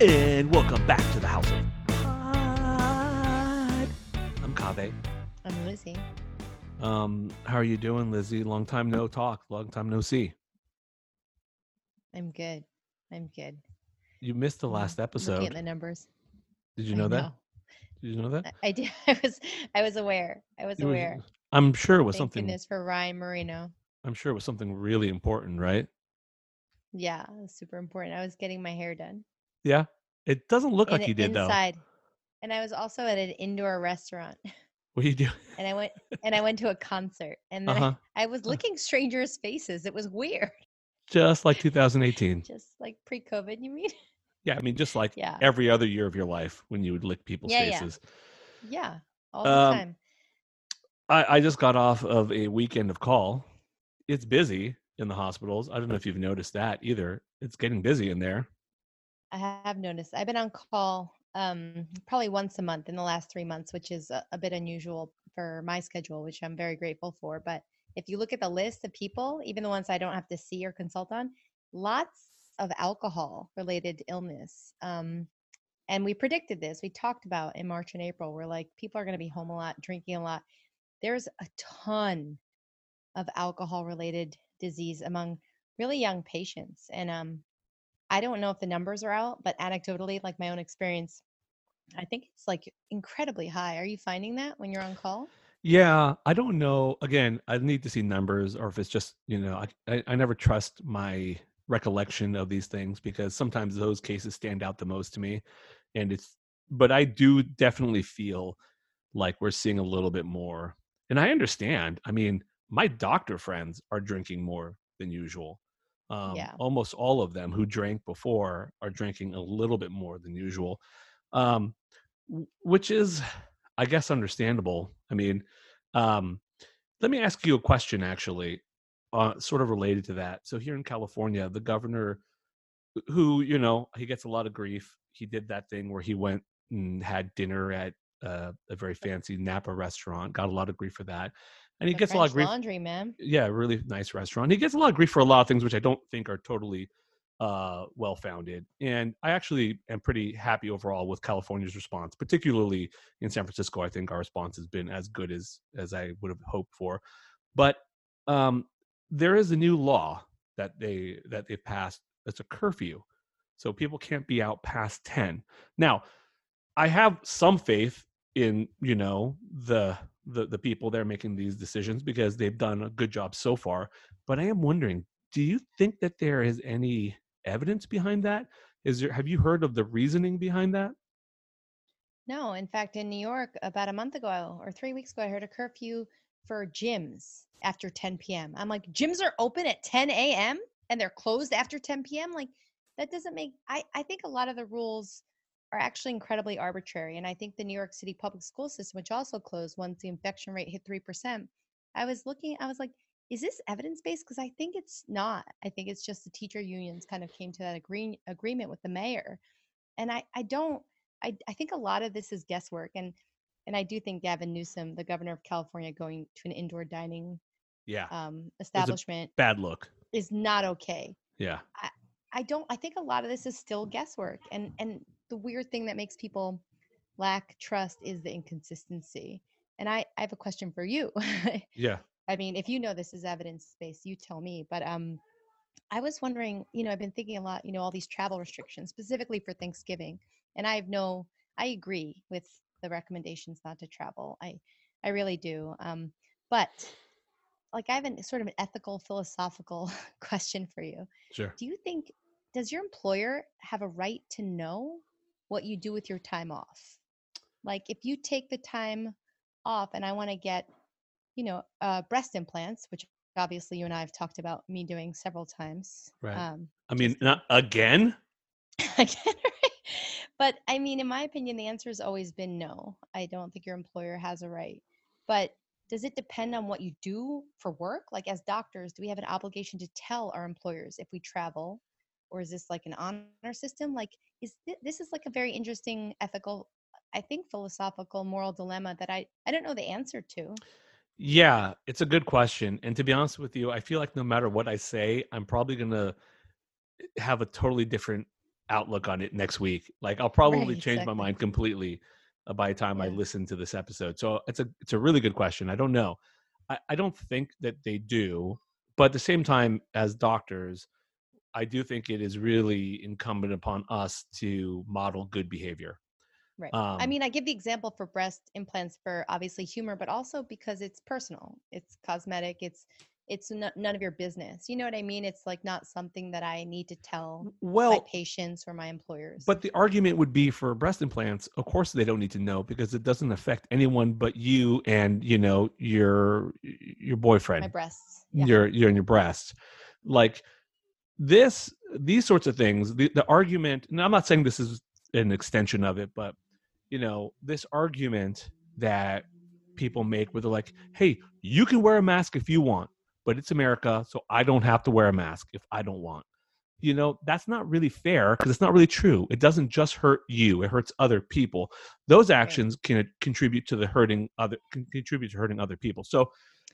And welcome back to the House of Pod. I'm Kaveh. I'm Lizzie. How are you doing, Lizzie? Long time no talk, long time no see. I'm good. I'm good. You missed the I'm last looking at episode. the numbers. Did you I know that? know. Did you know that? I did. I was aware. I was It was. aware. I'm sure it was Thank something. goodness for Ryan Marino. I'm sure it was something really important, right? Yeah, it was super important. I was getting my hair done Yeah. It doesn't look in like you did though. inside, and I was also at an indoor restaurant, What do you do? and I went to a concert, and Uh then I, huh. I was licking strangers' faces. It was weird, Just like 2018. just like pre-COVID. You mean? Yeah, I mean, just like Yeah. every other year of your life when you would lick people's Yeah. Yeah. faces. Yeah. All the Um, time. I just got off of a weekend of call. It's busy in the hospitals. I don't know if you've noticed that either. It's getting busy in there. I have noticed. I've been on call probably once a month in the last 3 months, which is a bit unusual for my schedule, which I'm very grateful for. But if you look at the list of people, even the ones I don't have to see or consult on, lots of alcohol related illness. And we predicted this. We talked about in March and April, we're like, people are going to be home a lot, drinking a lot. There's a ton of alcohol related disease among really young patients. And I don't know if the numbers are out, but anecdotally, like my own experience, I think it's like incredibly high. Are you finding that when you're on call? Yeah, I don't know. Again, I need to see numbers, or if it's just, I never trust my recollection of these things because sometimes those cases stand out the most to me. And but I do definitely feel like we're seeing a little bit more. And I understand. I mean, my doctor friends are drinking more than usual. Yeah. Almost all of them who drank before are drinking a little bit more than usual, um, which is, I guess, understandable. I mean, um, let me ask you a question, actually, sort of related to that. So here in California, the governor, who, he gets a lot of grief. He did that thing where he went and had dinner at a very fancy Napa restaurant, got a lot of grief for that. And he The gets a lot of French grief. Laundry, man. Yeah, really nice restaurant. He gets a lot of grief for a lot of things, which I don't think are totally well founded. And I actually am pretty happy overall with California's response, particularly in San Francisco. I think our response has been as good as I would have hoped for. But um, there is a new law that they've passed. That's a curfew, so people can't be out past 10. Now, I have some faith in the people that are making these decisions because they've done a good job so far. But I am wondering, do you think that there is any evidence behind that? Have you heard of the reasoning behind that? No, in fact, in New York, about a month ago or 3 weeks ago, I heard a curfew for gyms after 10 p.m. I'm like, gyms are open at 10 a.m. and they're closed after 10 p.m. Like, that doesn't make, I think a lot of the rules are actually incredibly arbitrary. And I think the New York City public school system, which also closed once the infection rate hit 3%, I was like, is this evidence based? Because I think it's not. I think it's just the teacher unions kind of came to that agreement with the mayor. And I don't I think a lot of this is guesswork, and I do think Gavin Newsom, the governor of California, going to an indoor dining Yeah, it's a establishment bad look. is not okay. Yeah. I I think a lot of this is still guesswork, and the weird thing that makes people lack trust is the inconsistency. And I have a question for you. Yeah. I mean, if you know this is evidence based, you tell me. But I was wondering, I've been thinking a lot, all these travel restrictions, specifically for Thanksgiving. And I agree with the recommendations not to travel. I really do. But like, I have a sort of an ethical, philosophical question for you. Sure. Do you think, does your employer have a right to know what you do with your time off? Like, if you take the time off and I want to get breast implants, which obviously you and I have talked about me doing several times. Right. I mean, Just not again. again, right? But I mean, in my opinion, the answer has always been no. I don't think your employer has a right. But does it depend on what you do for work? Like, as doctors, do we have an obligation to tell our employers if we travel, or is this like an honor system? Like, this is like a very interesting ethical, I think, philosophical, moral dilemma that I don't know the answer to. Yeah, it's a good question. And to be honest with you, I feel like no matter what I say, I'm probably gonna have a totally different outlook on it next week. Like I'll probably Right, change my exactly. mind completely by the time I Yeah. listen to this episode. So it's a really good question. I don't know. I don't think that they do, but at the same time, as doctors, I do think it is really incumbent upon us to model good behavior. Right. I Um, mean, I give the example for breast implants for obviously humor, but also because it's personal. It's cosmetic. It's none of your business. You know what I mean? It's like not something that I need to tell my well, patients or my employers. but the argument would be for breast implants, of course they don't need to know because it doesn't affect anyone but you and your My boyfriend, breasts. Yeah. your and your breasts. Like these sorts of things, the argument, and I'm not saying this is an extension of it, but this argument that people make where they're like, hey, you can wear a mask if you want, but it's America, so I don't have to wear a mask if I don't want. That's not really fair because it's not really true. It doesn't just hurt you, it hurts other people. Those Right. actions can contribute to hurting other people. So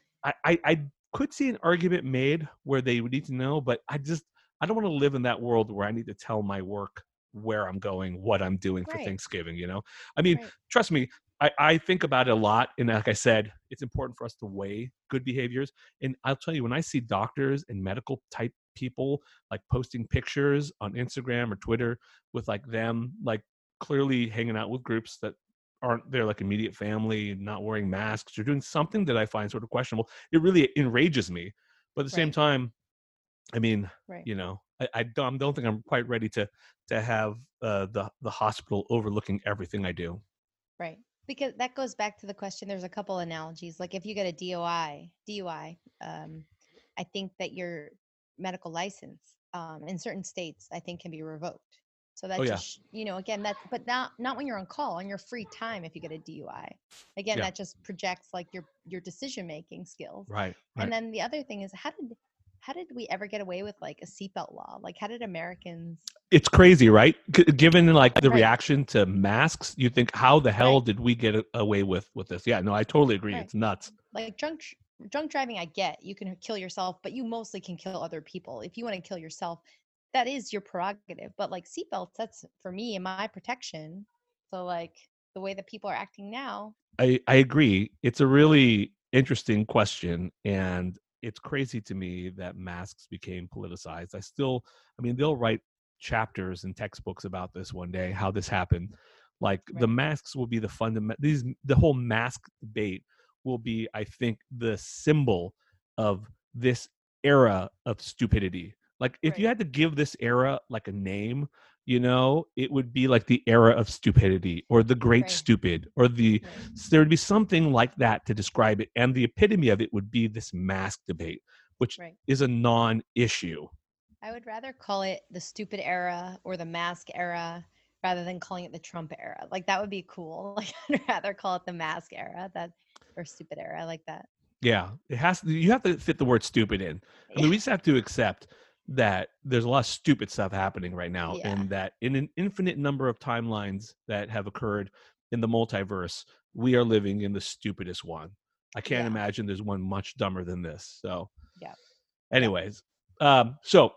I could see an argument made where they would need to know, but I don't want to live in that world where I need to tell my work where I'm going, what I'm doing for Right. Thanksgiving. I mean, Right. trust me, I think about it a lot. And like I said, it's important for us to weigh good behaviors. And I'll tell you, when I see doctors and medical type people like posting pictures on Instagram or Twitter with like them like clearly hanging out with groups that aren't their like immediate family, not wearing masks or doing something that I find sort of questionable, it really enrages me. But at the same Right. time, I mean, Right. I don't think I'm quite ready to have the hospital overlooking everything I do. Right. Because that goes back to the question. There's a couple analogies. Like if you get a DUI, I think that your medical license in certain states, I think, can be revoked. So Oh that yeah, just, again, that's but not when you're on call, on your free time. If you get a DUI, again, yeah, that just projects like your decision making skills. right, And right. then the other thing is, how did we ever get away with like a seatbelt law? Like how did Americans? It's crazy, right? Given like the Right. reaction to masks, you think, how the hell Right. did we get away with this? Yeah, no, I totally agree. Right. It's nuts. Like drunk driving, I get you can kill yourself, but you mostly can kill other people. If you want to kill yourself, that is your prerogative. But like seatbelts, that's for me and my protection. So like the way that people are acting now, I agree. It's a really interesting question, and it's crazy to me that masks became politicized. I mean, they'll write chapters and textbooks about this one day, how this happened. Like the right, masks will be the whole mask debate will be, I think, the symbol of this era of stupidity. Like if you right, had to give this era like a name, it would be like the era of stupidity or the great right, stupid or right, there would be something like that to describe it. And the epitome of it would be this mask debate, which right. is a non-issue. I would rather call it the stupid era or the mask era rather than calling it the Trump era. Like that would be cool. Like I'd rather call it the mask era that or stupid era. I like that. Yeah, you have to fit the word stupid in. I mean, Yeah. we just have to accept that there's a lot of stupid stuff happening right now, Yeah. and that in an infinite number of timelines that have occurred in the multiverse, we are living in the stupidest one. I can't Yeah. imagine there's one much dumber than this. So, Yeah. Yeah. anyways, so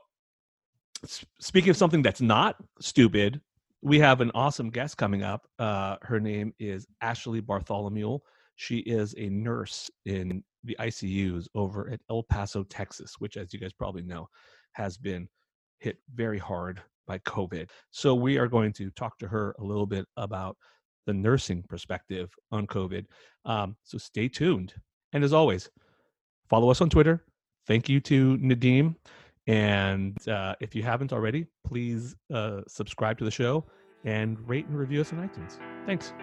speaking of something that's not stupid, we have an awesome guest coming up. Her name is Ashley Bartholomew. She is a nurse in the ICUs over at El Paso, Texas, which, as you guys probably know, has been hit very hard by COVID. So we are going to talk to her a little bit about the nursing perspective on COVID. So stay tuned. And as always, follow us on Twitter. Thank you to Nadim. And if you haven't already, please subscribe to the show and rate and review us on iTunes. Thanks.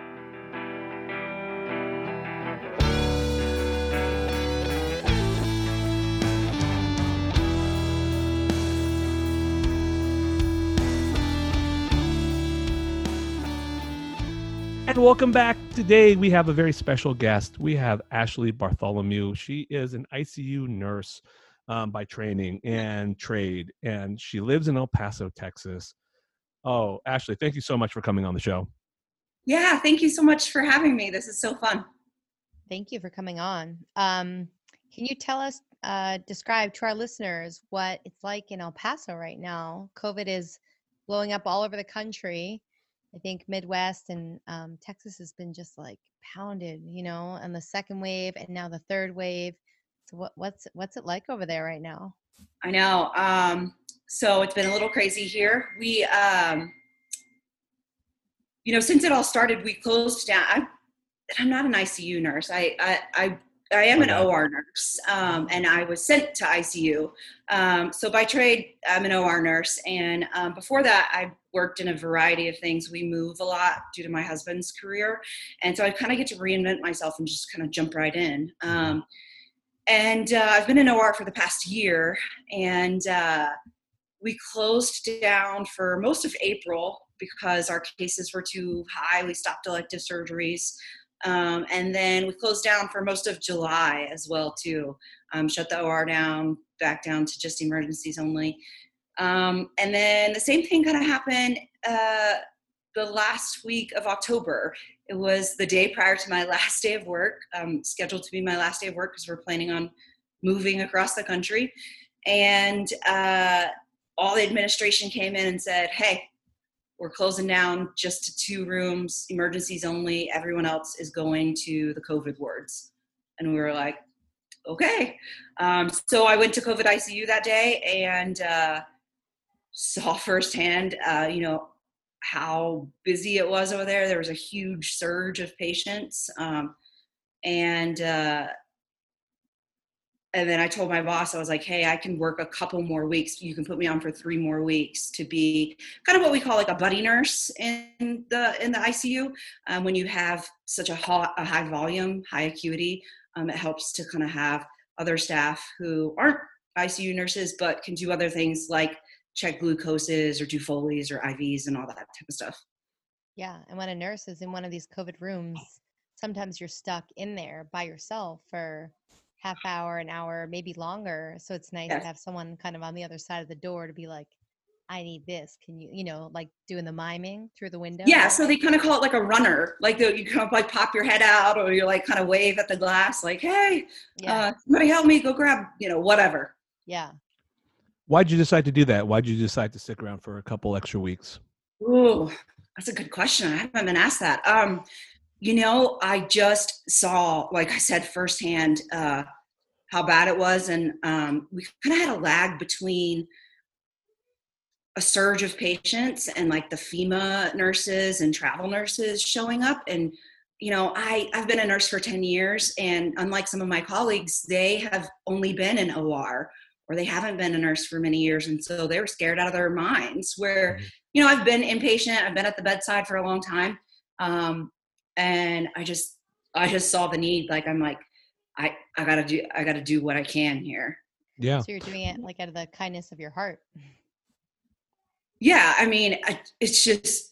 And welcome back. Today we have a very special guest. We have Ashley Bartholomew. She is an ICU nurse by training and trade, and she lives in El Paso, Texas. Oh, Ashley, thank you so much for coming on the show. Yeah, thank you so much for having me. This is so fun. Thank you for coming on. Can you tell us, describe to our listeners what it's like in El Paso right now? COVID is blowing up all over the country. I think Midwest and Texas has been just like pounded, and the second wave and now the third wave. So what's it like over there right now? I know. So it's been a little crazy here. We, since it all started, we closed down. I'm not an ICU nurse. I am an OR nurse, and I was sent to ICU. So by trade, I'm an OR nurse. And before that, I worked in a variety of things. We move a lot due to my husband's career. And so I kind of get to reinvent myself and just kind of jump right in. And I've been in OR for the past year. And we closed down for most of April because our cases were too high. We stopped elective surgeries. And then we closed down for most of July as well, too. Shut the OR down, back down to just emergencies only. And then the same thing kind of happened the last week of October. It was the day prior to my last day of work, scheduled to be my last day of work because we're planning on moving across the country. And all the administration came in and said, hey, we're closing down just to 2 rooms, emergencies only. Everyone else is going to the COVID wards. And we were like, okay. So I went to COVID ICU that day and saw firsthand, how busy it was over there. There was a huge surge of patients. And then I told my boss, I was like, hey, I can work a couple more weeks. You can put me on for 3 more weeks to be kind of what we call like a buddy nurse in the ICU. When you have such a high volume, high acuity, it helps to kind of have other staff who aren't ICU nurses, but can do other things like check glucoses or do Foleys or IVs and all that type of stuff. Yeah. And when a nurse is in one of these COVID rooms, sometimes you're stuck in there by yourself for half hour, an hour, maybe longer. So it's nice to have someone kind of on the other side of the door to be like, I need this. Can you, like doing the miming through the window? Yeah. So they kind of call it like a runner, like you kind of like pop your head out or you like kind of wave at the glass, like, hey, somebody help me, go grab, whatever. Yeah. Why'd you decide to do that? Why'd you decide to stick around for a couple extra weeks? Ooh, that's a good question. I haven't been asked that. I just saw, like I said, firsthand how bad it was. And we kind of had a lag between a surge of patients and like the FEMA nurses and travel nurses showing up. And, I've been a nurse for 10 years. And unlike some of my colleagues, they have only been in OR or they haven't been a nurse for many years. And so they were scared out of their minds where, I've been inpatient. I've been at the bedside for a long time. And I just saw the need. Like, I'm like, I gotta do what I can here. Yeah. So you're doing it like out of the kindness of your heart. Yeah. I mean, it's just,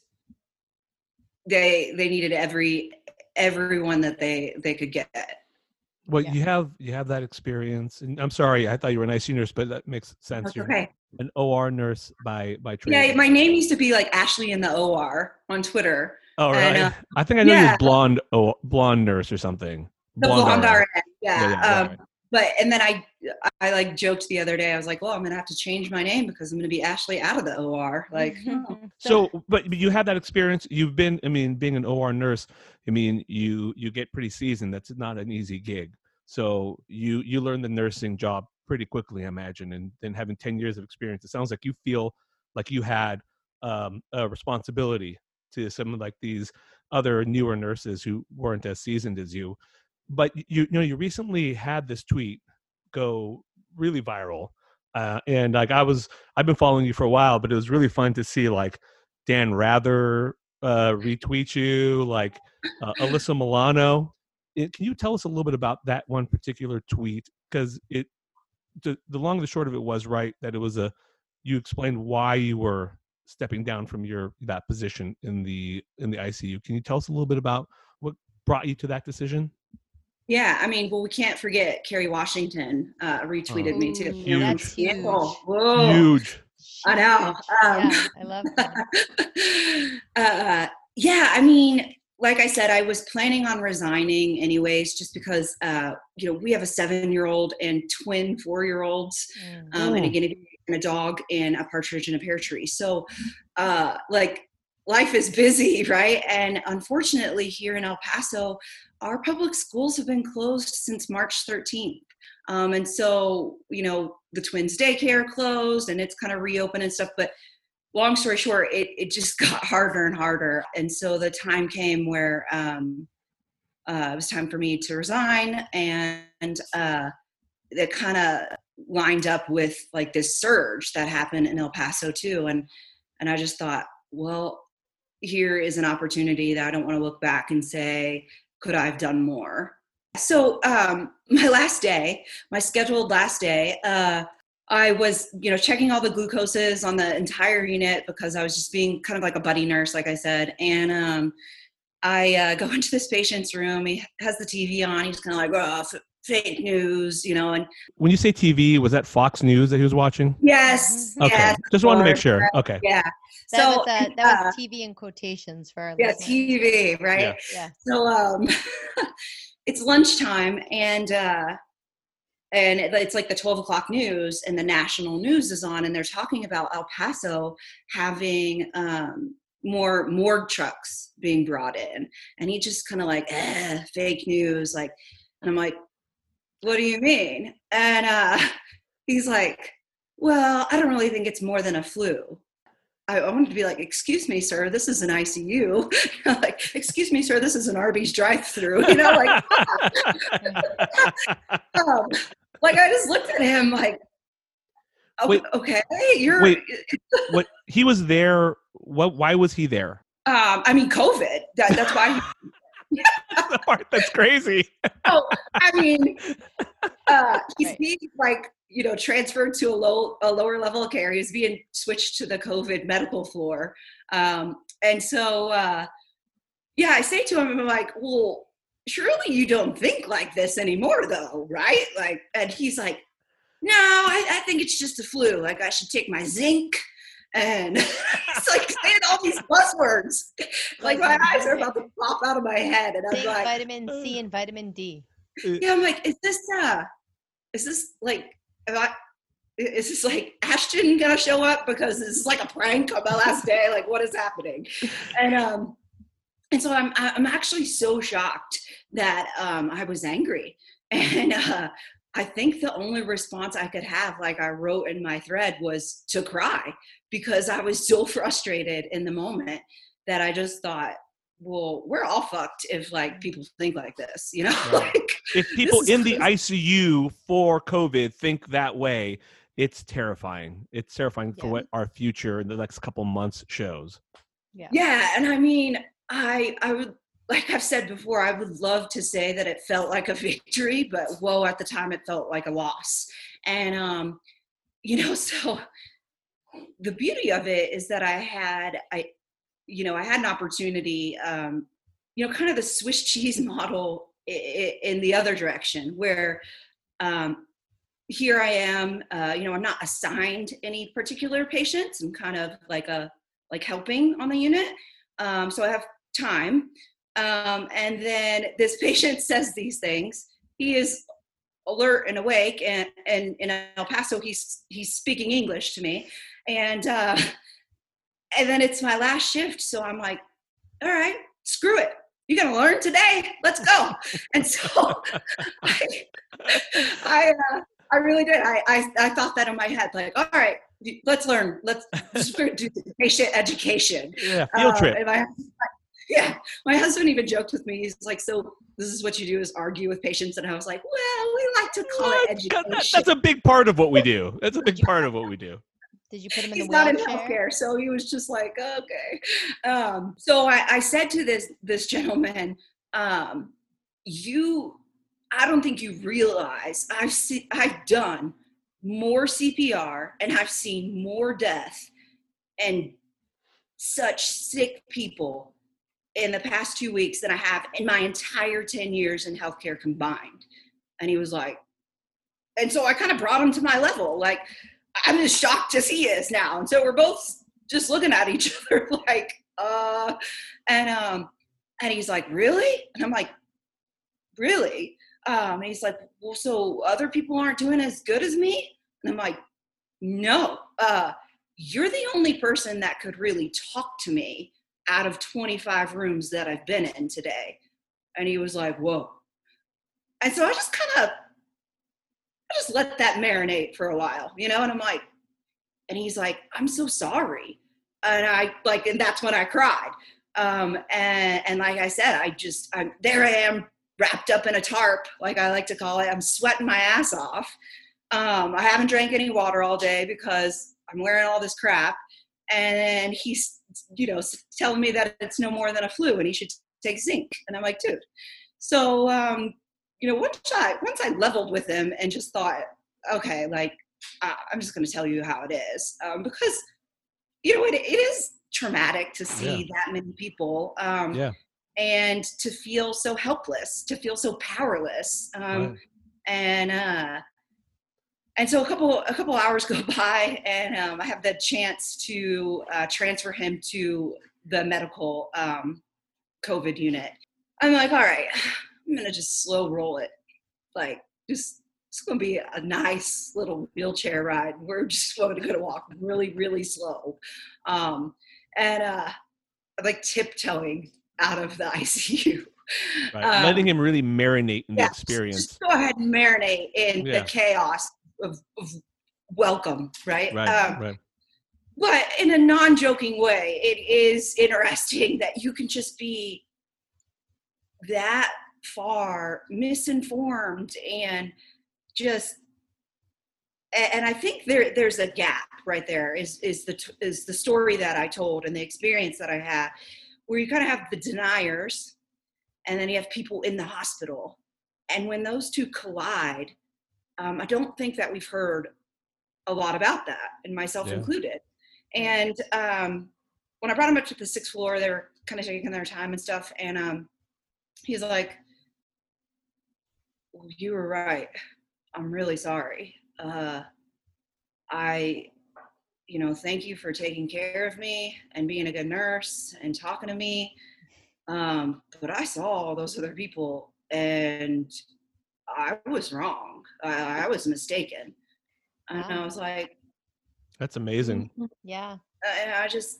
they needed everyone that they could get. Well, you have that experience, and I'm sorry, I thought you were an ICU nurse, but that makes sense. That's You're okay. An OR nurse by trade. Yeah, my name used to be like Ashley in the OR on Twitter. Oh, right. And, I think I know you as blonde nurse or something. The blonde RN. Yeah. But and then I like joked the other day. I was like, well, I'm gonna have to change my name because I'm gonna be Ashley out of the OR. Like, So, but you had that experience. You've been, being an OR nurse. You get pretty seasoned. That's not an easy gig. So you learn the nursing job pretty quickly, I imagine. And then having 10 years of experience, it sounds like you feel like you had a responsibility to some of like these other newer nurses who weren't as seasoned as you. But you recently had this tweet go really viral, and like I've been following you for a while, but it was really fun to see like Dan Rather retweet you, like Alyssa Milano. Can you tell us a little bit about that one particular tweet? Because the long and the short of it was that it was you explained why you were stepping down from that position in the ICU. Can you tell us a little bit about what brought you to that decision? Yeah, we can't forget Kerry Washington retweeted me too. Huge. That's huge. Whoa. Huge. I know. Yeah, I love that. Like I said, I was planning on resigning anyways, just because we have a 7-year-old and twin 4-year-olds, and again, and a dog and a partridge in a pear tree. So like life is busy, right? And unfortunately here in El Paso, our public schools have been closed since March 13th. And so, you know, the twins daycare closed and it's kind of reopened and stuff, but long story short, it just got harder and harder. And so the time came where it was time for me to resign, and that kind of lined up with like this surge that happened in El Paso too. And I just thought, well, here is an opportunity that I don't want to look back and say, could I have done more? So my scheduled last day, I was, you know, checking all the glucoses on the entire unit because I was just being kind of like a buddy nurse, like I said. And I go into this patient's room. He has the TV on. He's kind of like, oh, fake news, you know. And when you say TV, was that Fox News that he was watching? yes, Okay, yes, just wanted to make sure. Okay. yeah. That was TV in quotations for our listeners. TV, right? Yeah. So it's lunchtime, and it's like the 12 o'clock news, and the national news is on, and they're talking about El Paso having more morgue trucks being brought in. And he just kind of like, fake news. Like, and I'm like, what do you mean? And he's like, well, I don't really think it's more than a flu. I wanted to be like, excuse me, sir, this is an ICU. Like, excuse me, sir, this is an Arby's drive-through. You know, like, like I just looked at him like, oh, wait, okay, what? He was there. Why was he there? I mean, COVID. That's why. That's the part that's crazy. Oh, I mean, he's being like, you know, transferred to a lower level of care. He's being switched to the COVID medical floor. And so, I say to him, I'm like, well, surely you don't think like this anymore though, right? Like, and he's like, no, I think it's just a flu. Like, I should take my zinc. And it's like saying all these buzzwords. Like, my eyes are about to pop out of my head. And I'm like, vitamin C and vitamin D. Yeah, I'm like, is this like, is this like Ashton gonna show up because this is like a prank on my last day? Like, what is happening? And so I'm actually so shocked that I was angry. And I think the only response I could have, like I wrote in my thread, was to cry, because I was so frustrated in the moment that I just thought, well, we're all fucked if like people think like this, you know? Right. Like, if people in the ICU for COVID think that way, it's terrifying. It's terrifying for what our future in the next couple months shows. Yeah. And I mean, I would, like I've said before, I would love to say that it felt like a victory, but whoa, at the time it felt like a loss. And, you know, so the beauty of it is that I had an opportunity, you know, kind of the Swiss cheese model in the other direction, where here I am, you know, I'm not assigned any particular patients. I'm kind of like helping on the unit. So I have time. And then this patient says these things. He is alert and awake, and in El Paso, he's speaking English to me. And then it's my last shift. So I'm like, all right, screw it. You're going to learn today. Let's go. And so I really did. I thought that in my head, like, all right, let's learn. Let's do patient education. Yeah, field trip. My husband even joked with me. He's like, so this is what you do, is argue with patients? And I was like, well, we like to call it education. That's a big part of what we do. That's a big part of what we do. Did you put him in He's the wheelchair? He's not in healthcare, so he was just like, okay. So I said to this gentleman, I don't think you realize I've done more CPR and I've seen more death and such sick people in the past 2 weeks than I have in my entire 10 years in healthcare combined. And he was like, and so I kind of brought him to my level. Like, I'm as shocked as he is now. And so we're both just looking at each other like, and he's like, really? And I'm like, really? And he's like, well, so other people aren't doing as good as me? And I'm like, no, you're the only person that could really talk to me out of 25 rooms that I've been in today. And he was like, whoa. And so I just let that marinate for a while, and I'm like, and he's like, I'm so sorry. And that's when I cried. And like I said, there I am wrapped up in a tarp, like I like to call it. I'm sweating my ass off. I haven't drank any water all day because I'm wearing all this crap. And he's, telling me that it's no more than a flu and he should take zinc. And I'm like, dude. So, once I leveled with him and just thought, okay, like, I'm just going to tell you how it is. Because, it is traumatic to see that many people. And to feel so helpless, to feel so powerless. And so a couple hours go by, and I have the chance to transfer him to the medical COVID unit. I'm like, all right, I'm gonna just slow roll it. Like, it's gonna be a nice little wheelchair ride. We're just going to walk really, really slow, and like tiptoeing out of the ICU. Right. Letting him really marinate in the experience. Just go ahead and marinate in the chaos of welcome, right? Right. But in a non-joking way, it is interesting that you can just be that far misinformed and I think there's a gap right there is the story that I told and the experience that I had, where you kind of have the deniers and then you have people in the hospital. And when those two collide, I don't think that we've heard a lot about that, and myself included. And when I brought him up to the 6th floor, they were kind of taking their time and stuff. And he's like, well, you were right. I'm really sorry. Thank you for taking care of me and being a good nurse and talking to me. But I saw all those other people and I was wrong. I was mistaken. And I was like, that's amazing. Yeah. And I just,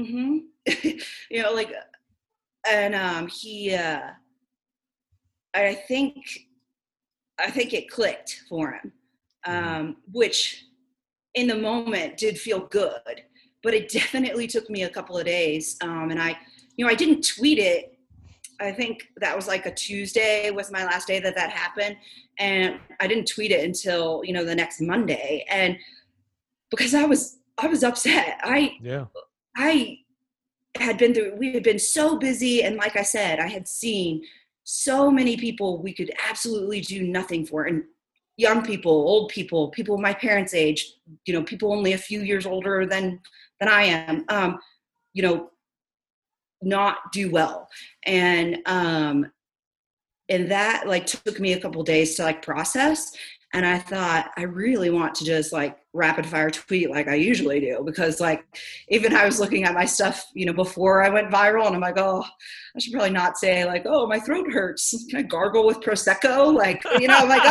I think it clicked for him, which in the moment did feel good, but it definitely took me a couple of days. And I didn't tweet it. I think that was like a Tuesday was my last day that happened. And I didn't tweet it until, the next Monday. And because I was upset. We had been so busy. And like I said, I had seen so many people we could absolutely do nothing for. And young people, old people, people my parents' age, people only a few years older than I am, not do well. And that like took me a couple of days to like process. And I thought, I really want to just like rapid fire tweet like I usually do, because like, even I was looking at my stuff, before I went viral, and I'm like, oh, I should probably not say like, oh, my throat hurts. Can I gargle with Prosecco? Like, I'm like,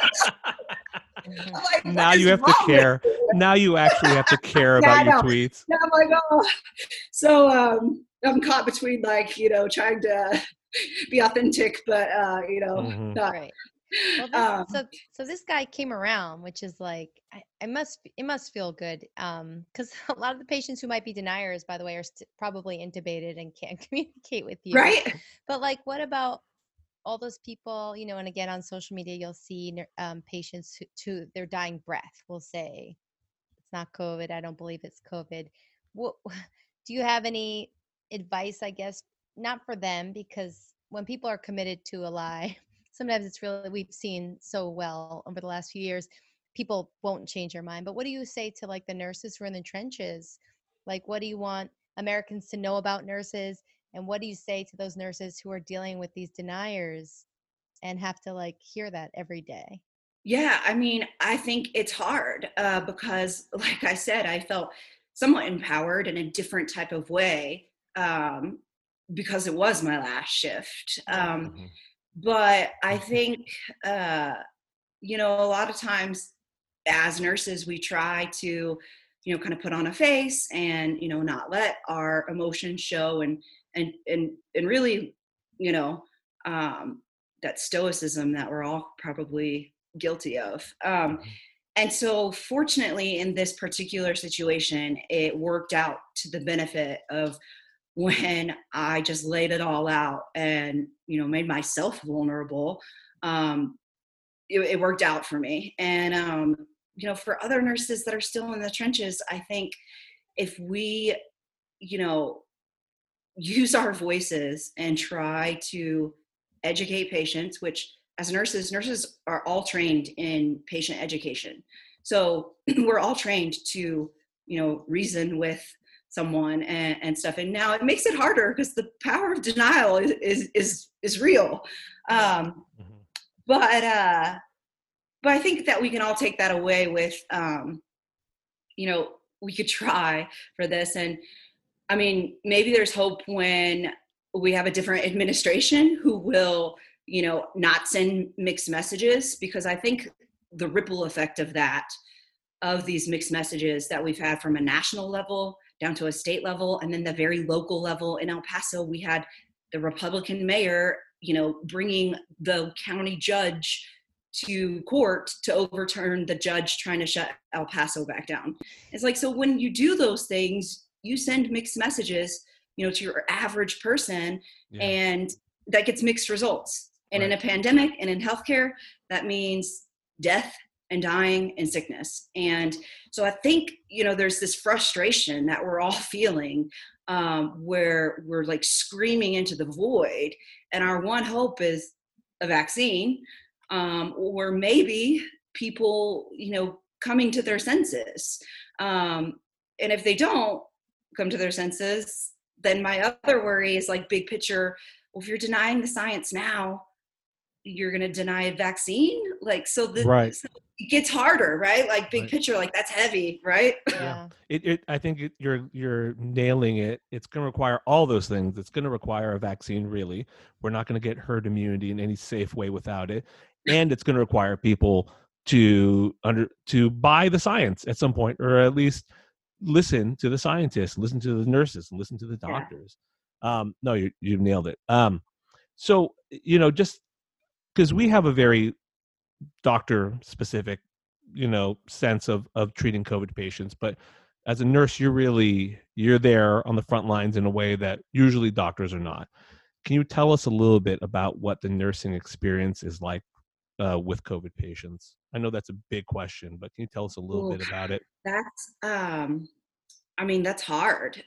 like, now you have to care. Now you actually have to care about your tweets. Yeah, I'm like, oh. So I'm caught between like, trying to be authentic, but not. Right. Well, so this guy came around, which is like, it must feel good. Because a lot of the patients who might be deniers, by the way, are probably intubated and can't communicate with you. Right. But like, what about all those people, and again, on social media, you'll see patients to their dying breath will say, it's not COVID. I don't believe it's COVID. What, do you have any advice, I guess, not for them, because when people are committed to a lie, sometimes it's really, we've seen so well over the last few years, people won't change their mind. But what do you say to like the nurses who are in the trenches? Like, what do you want Americans to know about nurses? And what do you say to those nurses who are dealing with these deniers and have to like hear that every day? Yeah, I mean, I think it's hard because, like I said, I felt somewhat empowered in a different type of way because it was my last shift. But I think, a lot of times as nurses, we try to, kind of put on a face and, not let our emotions show and really, you know, that stoicism that we're all probably guilty of. And so fortunately in this particular situation, it worked out to the benefit of when I just laid it all out and, made myself vulnerable. It worked out for me. And, for other nurses that are still in the trenches, I think if we, use our voices and try to educate patients, which as nurses are all trained in patient education. So we're all trained to, reason with someone and stuff. And now it makes it harder because the power of denial is real. But I think that we can all take that away with, we could try for this. And I mean, maybe there's hope when we have a different administration who will, not send mixed messages, because I think the ripple effect of these mixed messages that we've had from a national level down to a state level, and then the very local level in El Paso, we had the Republican mayor, bringing the county judge to court to overturn the judge trying to shut El Paso back down. It's like, so when you do those things, you send mixed messages, to your average person, and that gets mixed results. And in a pandemic and in healthcare, that means death and dying and sickness. And so I think, there's this frustration that we're all feeling, where we're like screaming into the void. And our one hope is a vaccine, or maybe people, coming to their senses. And if they don't come to their senses, then my other worry is like big picture. Well, if you're denying the science now, you're going to deny a vaccine. Like, so so it gets harder, right? Like big picture, like that's heavy, right? Yeah. I think you're nailing it. It's going to require all those things. It's going to require a vaccine. Really, we're not going to get herd immunity in any safe way without it. And it's going to require people to buy the science at some point, or at least listen to the scientists, listen to the nurses, and listen to the doctors. No, you nailed it. So, just because we have a very doctor specific, sense of treating COVID patients, but as a nurse, you're there on the front lines in a way that usually doctors are not. Can you tell us a little bit about what the nursing experience is like with COVID patients? I know that's a big question, but can you tell us a little bit about it? That's, that's hard.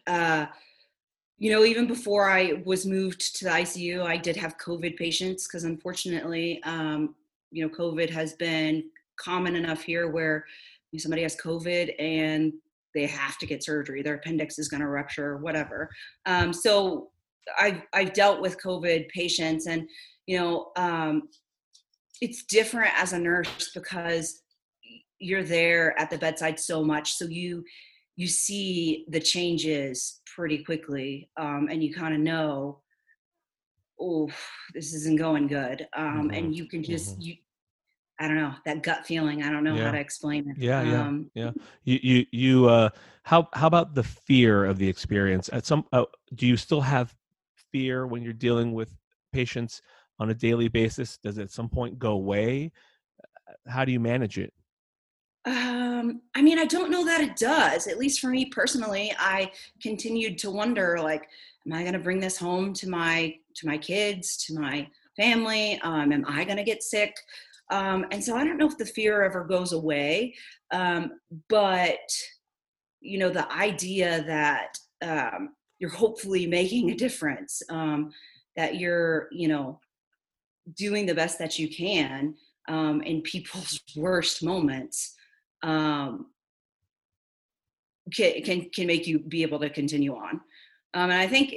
Even before I was moved to the ICU, I did have COVID patients because unfortunately, COVID has been common enough here where somebody has COVID and they have to get surgery. Their appendix is going to rupture or whatever. So I've dealt with COVID patients, and, it's different as a nurse because you're there at the bedside so much. So you see the changes pretty quickly, and you kind of know, oh, this isn't going good. And you can just, I don't know, that gut feeling. I don't know how to explain it. Yeah. How about the fear of the experience? Do you still have fear when you're dealing with patients on a daily basis? Does it at some point go away? How do you manage it? I don't know that it does. At least for me personally, I continued to wonder, like, am I going to bring this home to my kids, to my family? Am I going to get sick? And so I don't know if the fear ever goes away. But, the idea that you're hopefully making a difference, that you're, doing the best that you can in people's worst moments, can make you be able to continue on. And I think,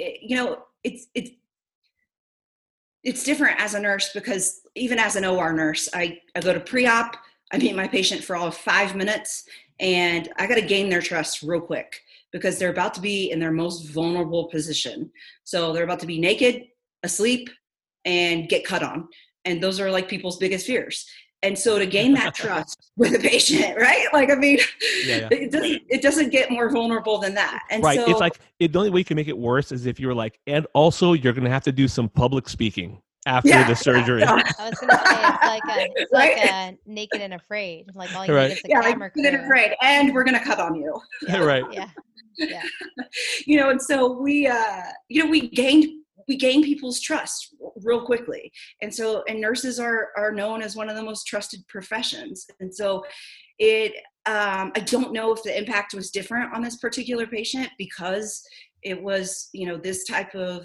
it's different as a nurse because even as an OR nurse, I go to pre-op, I meet my patient for all of 5 minutes, and I got to gain their trust real quick because they're about to be in their most vulnerable position. So they're about to be naked, asleep, and get cut on. And those are like people's biggest fears. And so to gain that trust with a patient, right? Like, I mean, Yeah. it doesn't get more vulnerable than that. And Right. It's so, like the only way you can make it worse is if you were like, and also you're going to have to do some public speaking after the surgery. yeah. I was gonna say it's Right? like a Naked and Afraid. Like all you Right. need is a Yeah, camera like, you're crew. afraid, and we're gonna cut on you. Yeah, Right. yeah. And so we gained people's trust real quickly. And so, and nurses are known as one of the most trusted professions. And so I don't know if the impact was different on this particular patient because it was, this type of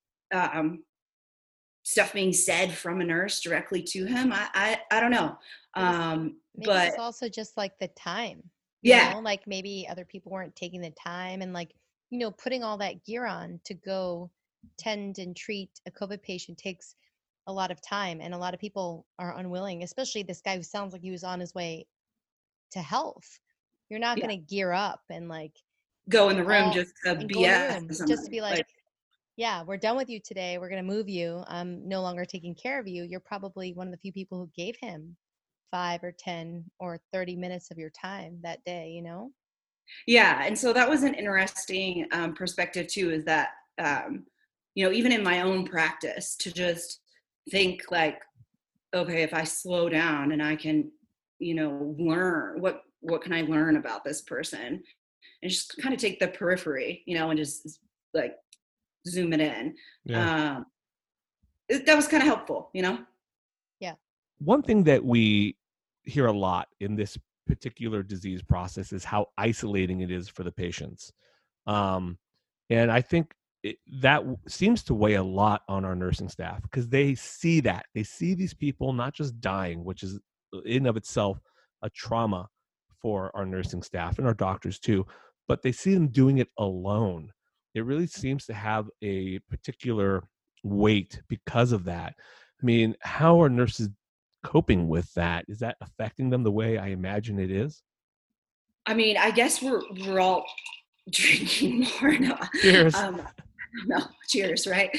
stuff being said from a nurse directly to him. I don't know. Maybe But it's also just like the time. yeah, Like maybe other people weren't taking the time and like, putting all that gear on to go tend and treat a COVID patient takes a lot of time, and a lot of people are unwilling, especially this guy who sounds like he was on his way to health. You're not Yeah. going to gear up and like go in the room all- just to and go in the room BS. just to be like, yeah, we're done with you today. We're going to move you. I'm no longer taking care of you. You're probably one of the few people who gave him 5 or 10 or 30 minutes of your time that day, Yeah, and so that was an interesting perspective too, is that even in my own practice, to just think like, okay, if I slow down and I can, learn what can I learn about this person, and just kind of take the periphery, and just like zoom it in. Yeah. That was kind of helpful, Yeah. One thing that we hear a lot in this particular disease process is how isolating it is for the patients. And I think that seems to weigh a lot on our nursing staff because they see that. They see these people not just dying, which is in and of itself a trauma for our nursing staff and our doctors too, but they see them doing it alone. It really seems to have a particular weight because of that. I mean, how are nurses coping with that? Is that affecting them the way I imagine it is? I mean, I guess we're all drinking more now. Cheers. No, cheers, right?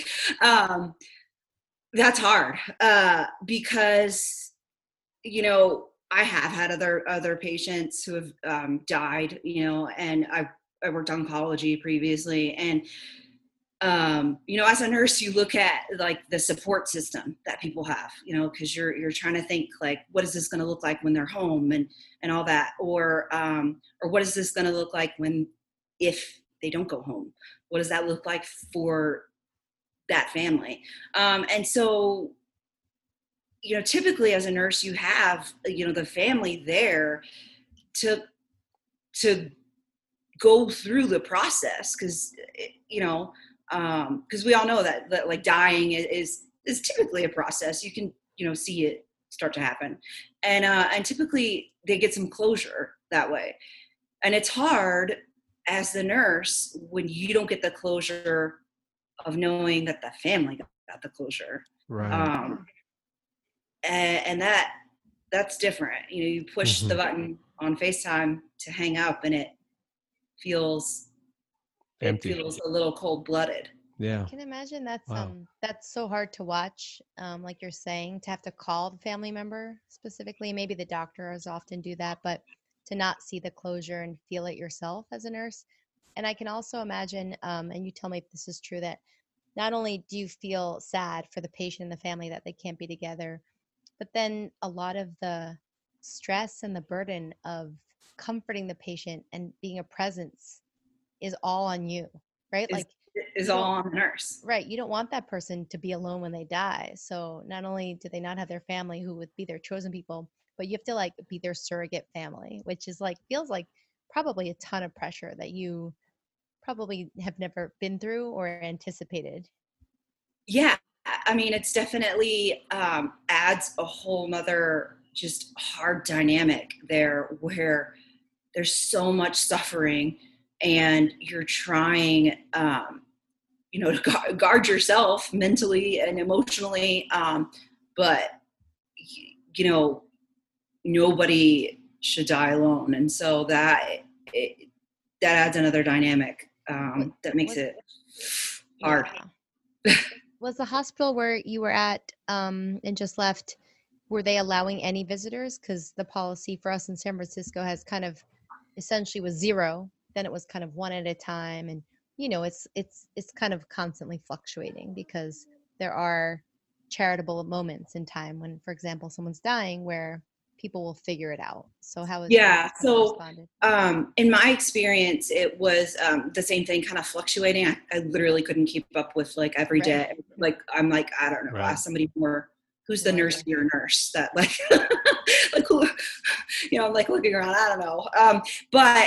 That's hard because I have had other patients who have died, and I worked oncology previously, and as a nurse, you look at like the support system that people have, because you're trying to think like, what is this going to look like when they're home and all that, or what is this going to look like if they don't go home? What does that look like for that family? And so, typically as a nurse, you have, the family there to go through the process because, because we all know that like dying is typically a process. You can, see it start to happen. And typically they get some closure that way. And it's hard as the nurse when you don't get the closure of knowing that the family got the closure. Right. And that's different. You push the button on FaceTime to hang up and it feels Empty. It feels a little cold-blooded. Yeah. I can imagine that's Wow. that's so hard to watch, like you're saying, to have to call the family member specifically. Maybe the doctors often do that, but to not see the closure and feel it yourself as a nurse. And I can also imagine, and you tell me if this is true, that not only do you feel sad for the patient and the family that they can't be together, but then a lot of the stress and the burden of comforting the patient and being a presence is all on you, right? Is you all don't- on the nurse. Right. You don't want that person to be alone when they die. So not only do they not have their family who would be their chosen people, but you have to like be their surrogate family, which is like feels like probably a ton of pressure that you probably have never been through or anticipated. Yeah. I mean, it's definitely adds a whole nother just hard dynamic there where there's so much suffering and you're trying to guard yourself mentally and emotionally, but nobody should die alone, and so that adds another dynamic that makes it hard. Yeah. Was the hospital where you were at and just left, were they allowing any visitors? Because the policy for us in San Francisco has kind of essentially was 0. Then it was kind of 1 at a time. And, it's kind of constantly fluctuating because there are charitable moments in time when, for example, someone's dying where people will figure it out. So how is Yeah. that So, responded? in my experience, it was the same thing, kind of fluctuating. I literally couldn't keep up with like every Right. day. Like, I'm like, I don't know, Right. ask somebody more. Who's the More nurse aware. to your nurse? That like, like who, I'm like looking around. I don't know. But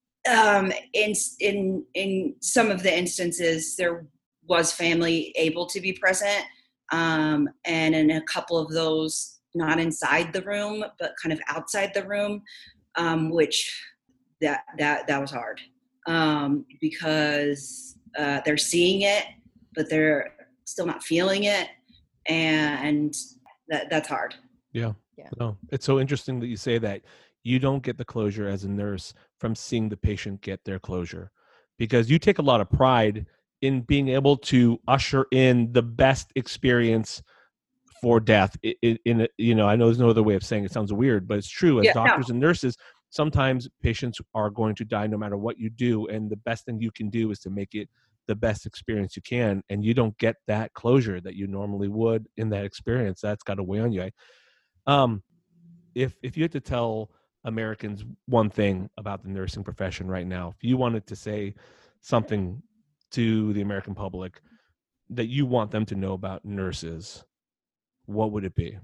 in some of the instances, there was family able to be present, and in a couple of those, not inside the room, but kind of outside the room, which that was hard, because they're seeing it, but they're still not feeling it, and that's hard. Yeah. Yeah. No, it's so interesting that you say that you don't get the closure as a nurse from seeing the patient get their closure, because you take a lot of pride in being able to usher in the best experience for death. I know there's no other way of saying it. Sounds weird, but it's true. As Yeah, no. doctors and nurses, sometimes patients are going to die no matter what you do, and the best thing you can do is to make it the best experience you can, and you don't get that closure that you normally would in that experience. That's got to weigh on you. If you had to tell Americans one thing about the nursing profession right now, if you wanted to say something to the American public that you want them to know about nurses, what would it be?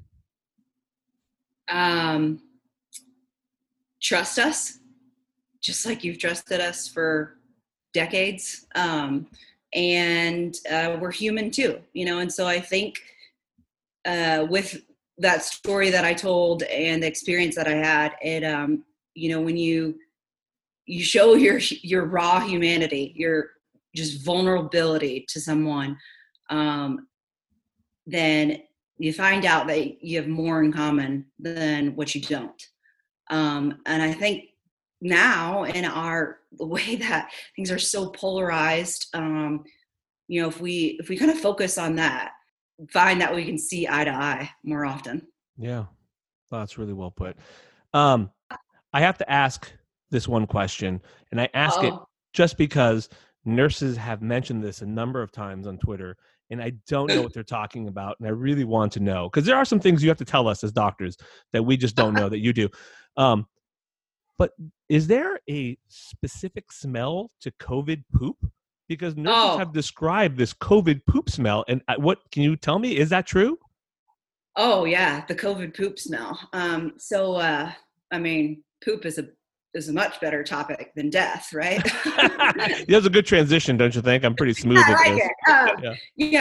Trust us, just like you've trusted us for decades. And we're human too, and so I think with that story that I told and the experience that I had, it when you show your raw humanity, your just vulnerability to someone, then you find out that you have more in common than what you don't. And I think now in the way that things are so polarized, if we kind of focus on that, find that we can see eye to eye more often. Yeah, that's really well put. I have to ask this one question, and I ask it just because nurses have mentioned this a number of times on Twitter, and I don't know what they're talking about, and I really want to know, because there are some things you have to tell us as doctors that we just don't know that you do. But is there a specific smell to COVID poop? Because nurses have described this COVID poop smell, and what can you tell me? Is that true? Oh yeah, the COVID poop smell. Poop is a much better topic than death, right? That's a good transition, don't you think? I'm pretty smooth with this.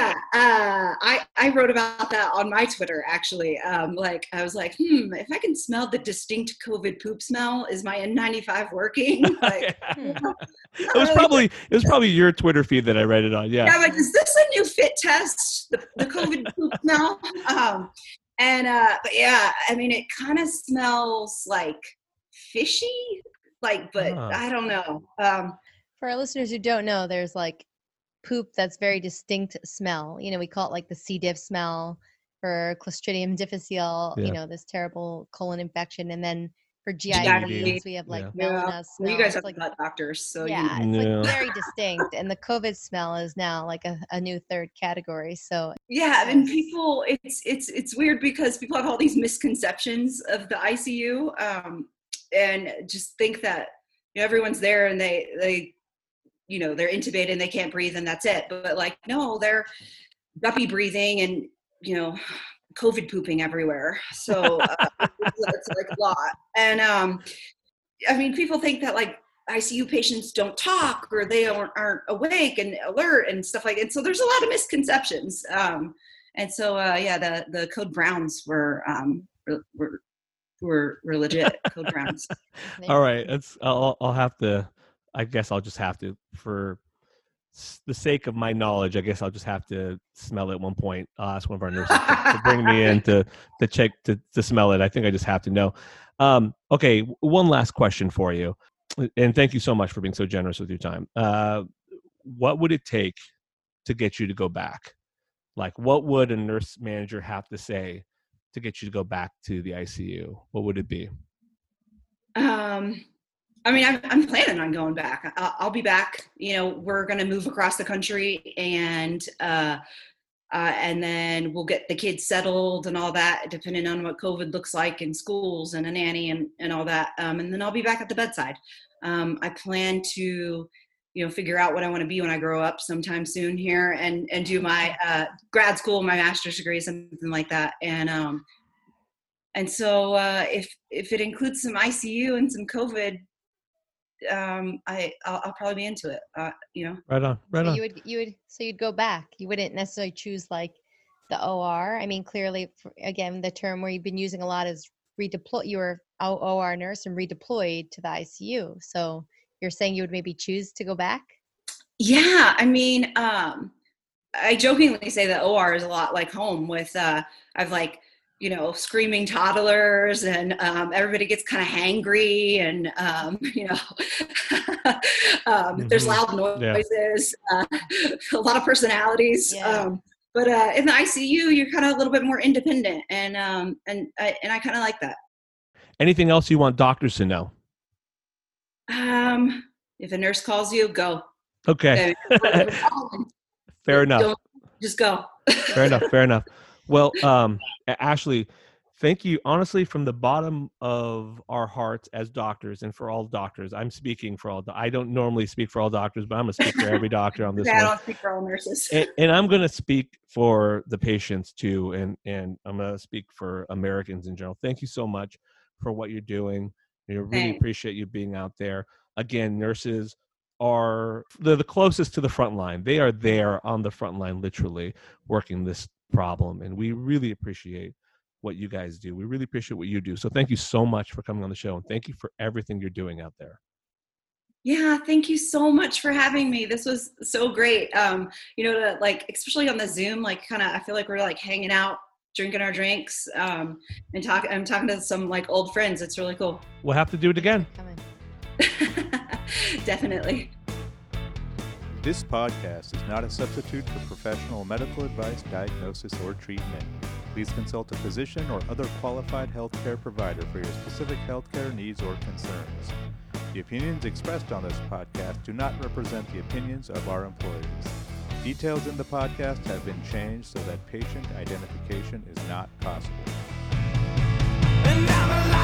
I wrote about that on my Twitter, actually. I was like, if I can smell the distinct COVID poop smell, is my N95 working? It was probably your Twitter feed that I read it on. Yeah. Yeah, like, is this a new fit test? The COVID poop smell? But yeah, it kind of smells like fishy, but I don't know. For our listeners who don't know, there's like poop that's very distinct smell. We call it like the C. diff smell for Clostridium difficile, this terrible colon infection. And then for GIDs, we have like melena smell. Well, you guys are like gut doctors, so it's like very distinct. And the COVID smell is now like a new third category. So yeah, and people, it's weird because people have all these misconceptions of the ICU, and just think that everyone's there and they they're intubated and they can't breathe and that's it. But no, they're guppy breathing and COVID pooping everywhere. So it's like a lot. And people think that ICU patients don't talk or they aren't awake and alert and stuff like that. And so there's a lot of misconceptions. And so the Code Browns were legit. Code Browns. All right, I'll have to. I guess I'll just have to, for the sake of my knowledge, I guess I'll just have to smell it at one point. I'll ask one of our nurses to bring me in to check to smell it. I think I just have to know. Okay, one last question for you, and thank you so much for being so generous with your time. What would it take to get you to go back? What would a nurse manager have to say to get you to go back to the ICU, what would it be? I mean, I'm planning on going back. I'll be back. You know, we're going to move across the country, and then we'll get the kids settled and all that, depending on what COVID looks like in schools and a nanny and all that. And then I'll be back at the bedside. I plan to, you know, figure out what I want to be when I grow up sometime soon here, and do my grad school, my master's degree, something like that. And so if it includes some ICU and some COVID, I'll probably be into it. You know. Right on. So you'd go back. You wouldn't necessarily choose like the OR. I mean, clearly, again, the term where you've been using a lot is redeploy. You were OR nurse and redeployed to the ICU. So you're saying you would maybe choose to go back? Yeah, I mean, I jokingly say that OR is a lot like home. With I've like, you know, screaming toddlers, and everybody gets kind of hangry, and you know, there's loud noises, a lot of personalities. But in the ICU, you're kind of a little bit more independent, and I kind of like that. Anything else you want doctors to know? If a nurse calls you, go. Okay. Fair enough. Just go. Fair enough. Well, Ashley, thank you. Honestly, from the bottom of our hearts as doctors, and for all doctors, I'm speaking for all. I don't normally speak for all doctors, but I'm going to speak for every doctor on this one. I don't speak for all nurses. And I'm going to speak for the patients too, and I'm going to speak for Americans in general. Thank you so much for what you're doing. I really appreciate you being out there. Again, nurses are the closest to the front line. They are there on the front line, literally working this problem. And we really appreciate what you guys do. We really appreciate what you do. So thank you so much for coming on the show, and thank you for everything you're doing out there. Yeah, thank you so much for having me. This was so great. You know, to like, especially on the Zoom, like kind of, I feel like we're like hanging out, drinking our drinks, and I'm talking to some like old friends. It's really cool. We'll have to do it again. Definitely. This podcast is not a substitute for professional medical advice, diagnosis, or treatment. Please consult a physician or other qualified healthcare provider for your specific healthcare needs or concerns. The opinions expressed on this podcast do not represent the opinions of our employers. Details in the podcast have been changed so that patient identification is not possible. And I'm alive.